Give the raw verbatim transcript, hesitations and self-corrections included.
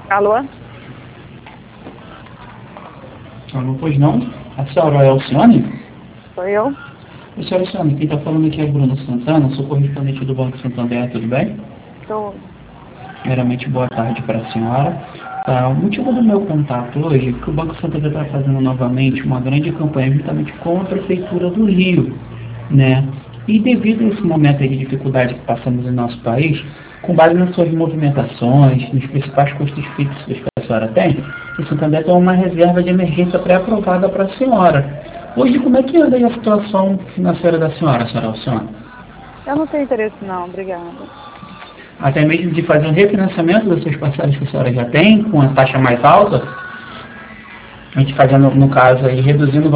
Alô? Alô, pois não? A senhora é Alcione? Sou eu? A senhora Alcione, quem está falando aqui é Bruno Santana, sou correspondente do Banco Santander, tudo bem? Sou. Primeiramente, boa tarde para a senhora. Tá, o motivo do meu contato hoje é que o Banco Santander está fazendo novamente uma grande campanha justamente com a Prefeitura do Rio, né? E devido a esse momento aí de dificuldade que passamos em nosso país, com base nas suas movimentações, nos principais custos fixos que a senhora tem, o Santander tem uma reserva de emergência pré-aprovada para a senhora. Hoje, como é que anda aí a situação financeira da senhora, senhora Alcione? Eu não tenho interesse não, obrigada. Até mesmo de fazer um refinanciamento das suas parcelas que a senhora já tem, com a taxa mais alta, a gente fazendo, no caso, aí, reduzindo o